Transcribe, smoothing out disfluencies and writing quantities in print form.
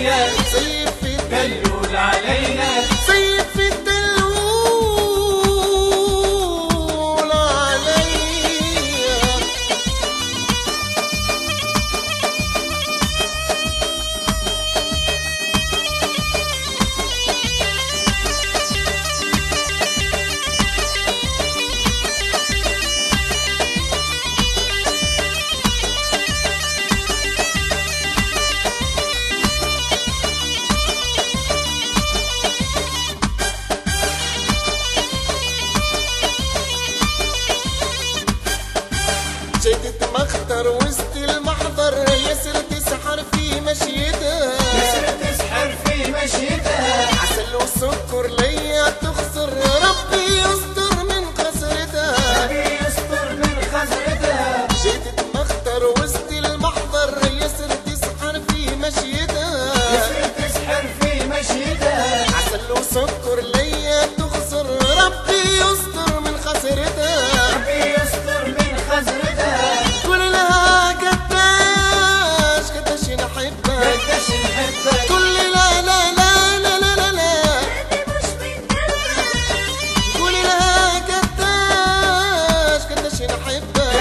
عليا سيف دلول علينا سيف الدلول عليا. جدت مختر وسط المحضر يسر تسحر في مشيتها يسر تسحر في مشيتها عسل وسكر ليا تخسر ربي يستر من خسرتها ربي يستر من خسرتها. جدت مختر وسط المحضر يسر تسحر في مشيتها يسر تسحر في مشيتها عسل وسكر ليا تخسر ربي يستر من خسرتها ربي يستر من خسرتها. قول لها قداش قداش نحبك قداش نحبك قول لي لا لا لا لا لا لا لا قول لها قداش قداش نحبك